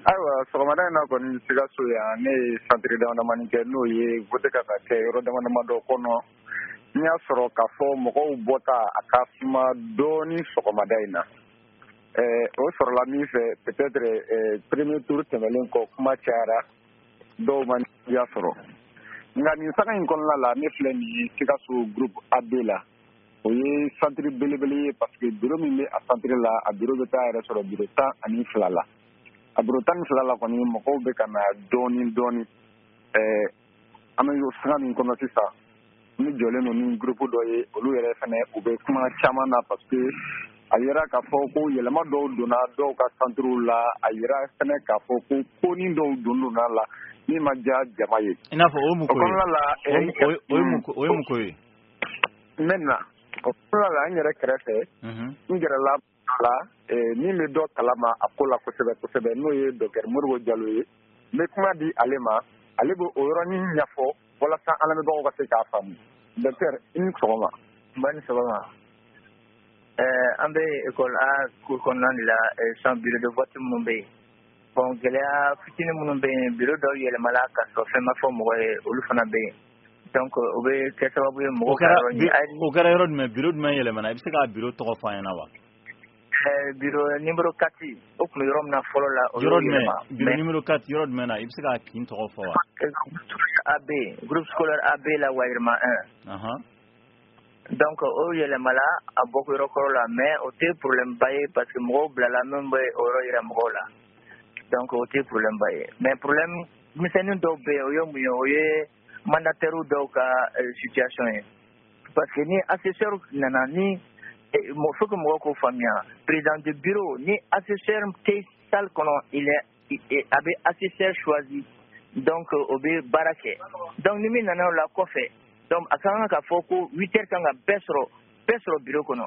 Ayiwa sɔgɔmada in na kɔni Sikaso yan ne ye centre damadamani kɛ n'o ye vote ka kɛ yɔrɔ damadama dɔ kɔnɔ n y'a sɔrɔ k'a fɔ mɔgɔw bɔta a ka suma dɔɔni sɔgɔmada in na o sɔrɔla min fɛ peut-être premier tour tɛmɛlen kɔ kuma cayara dɔw ma nisɔndiya sɔrɔ nka nin saga in kɔnɔna la ne filɛ nin ye Sikaso groupe AB la o ye centre belebele ye parce que bureau min bɛ a centre la a bureau bɛ taa yɛrɛ sɔrɔ bureau 12 la a bureau 12 la kɔni mɔgɔw bɛ ka na dɔɔni dɔɔni an bɛ saga min kɔnɔ sisan ni jɔlen don ni groupe dɔ ye olu yɛrɛ fɛnɛ u bɛ kuma caman na parce que a yira k'a fɔ ko yɛlɛma dɔw donna dɔw ka centrew la a yira fɛnɛ k'a fɔ ko konin dɔw donna la min ma diya jama ye. I n'a fɔ o ye mun ko ye? O kɔnɔna la o ye mun ko ye? Maintenant o kɔnɔna la n yɛrɛ kɛrɛfɛ n gɛrɛla la min bɛ dɔ kalama a ko la kosɛbɛ kosɛbɛ n'o ye docteur Modibo Jalo ye n bɛ kuma di ale ma ale bɛ o yɔrɔnin ɲɛfɔ walasa an lamɛnbagaw ka se k'a faamu docteur i ni sɔgɔma. Ba ni sɔgɔma an bɛ école A cours kɔnɔna de la sans bureau de vote minnu bɛ yen bon gɛlɛya fitinin minnu bɛ yen bureau dɔw yɛlɛmala ka sɔrɔ fɛn ma fɔ mɔgɔ ye olu fana bɛ yen donc o bɛ kɛ sababu ye mɔgɔw ka yɔrɔ ɲini o kɛra yɔrɔ jumɛn bureau jumɛn yɛlɛmana i bɛ se k'a bureau tɔgɔ fɔ an ɲɛna wa? bureau numéro 4 o tun bɛ yɔrɔ min na fɔlɔ la o yɔrɔ jumɛn bureau numéro 4 yɔrɔ jumɛn na i bɛ se k'a kin tɔgɔ fɔ wa? AB groupe scolaire AB la Wayirima 1 donc o yɛlɛmala a bɔko yɔrɔ kɔrɔ la mais o tɛ problème ba ye parce que mɔgɔw bilala min bɛ o yɔrɔ yira mɔgɔw la donc o tɛ problème ba ye mais problème misɛnnin dɔw bɛ yen o ye mun ye o ye mandataire dɔw ka situation ye parce que ni assesseur nana ni faut que mɔgɔw k'o faamuya président du bureau ni assesseur tɛ salle kɔnɔ a bɛ assesseur choisi donc o bɛ baara kɛ donc ni min nana o la kɔfɛ donc a ka kan k'a fɔ ko 8 heures kan ka bɛɛ sɔrɔ bureau kɔnɔ